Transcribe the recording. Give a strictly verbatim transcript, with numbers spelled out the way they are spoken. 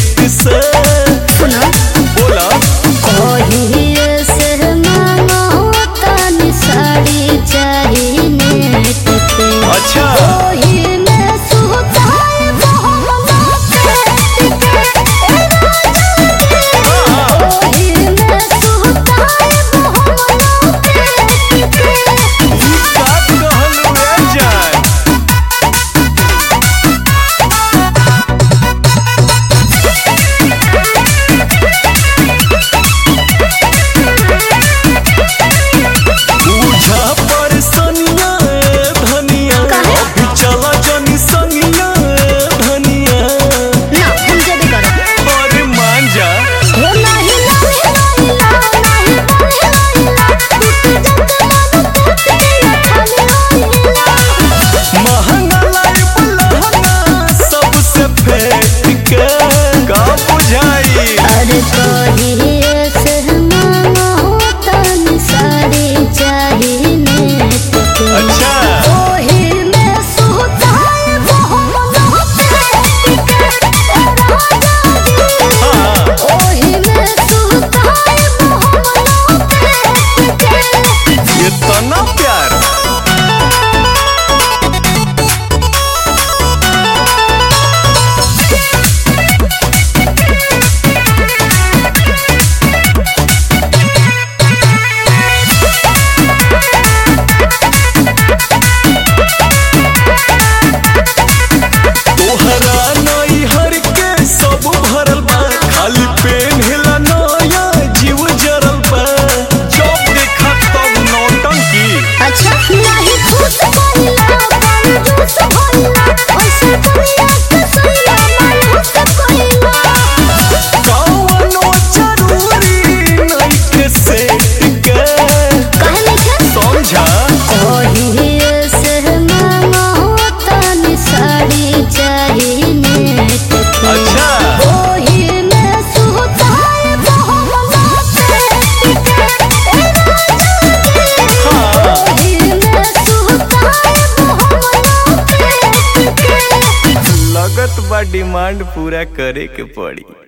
Net से सुनो बोला कहिए से मांगो तनी साड़ी चाहिए नेट पे। अच्छा ओही में सुताए बहुमना पेट के। ओही में सुताए बहुमना पेट के। ई का कहलू रे जान बुझा परसनिया धनिया अभी चला जनी संगिया धनिया ना हम जब करो अरे मान जा हो नहीं नहीं नहीं नहीं टूट जब मन टूट गया खाली महंगा लाइफ लहंगा सबसे फेंक के का बुझाई अरे कहिए से मांगो तनी साड़ी चाहिए नेट पे। अच्छा ओही में सुताए बहुमना पेट के। हाँ ओही में सुताए बहुमना पेट के। ये तना प्यार तोहरा नई हर के सब भरल बा खाली पेन हिला नया जीव जरल बा जब देखा तब नौटंकी अच्छा नहीं खुश भइला पानी जूस भइला ऐसे दुनिया के सैया मायूस कइला। कौनो जरूरी नहीं के सेट के कहले के समझा कहिए से मांगो तनी साड़ी चाहिए नेट पे। अच्छा ओही में सुताए बहुमना पेट के। हाँ ओही में सुताए बहुमना पेट के। लगत बा डिमांड पूरा करे के पड़ी।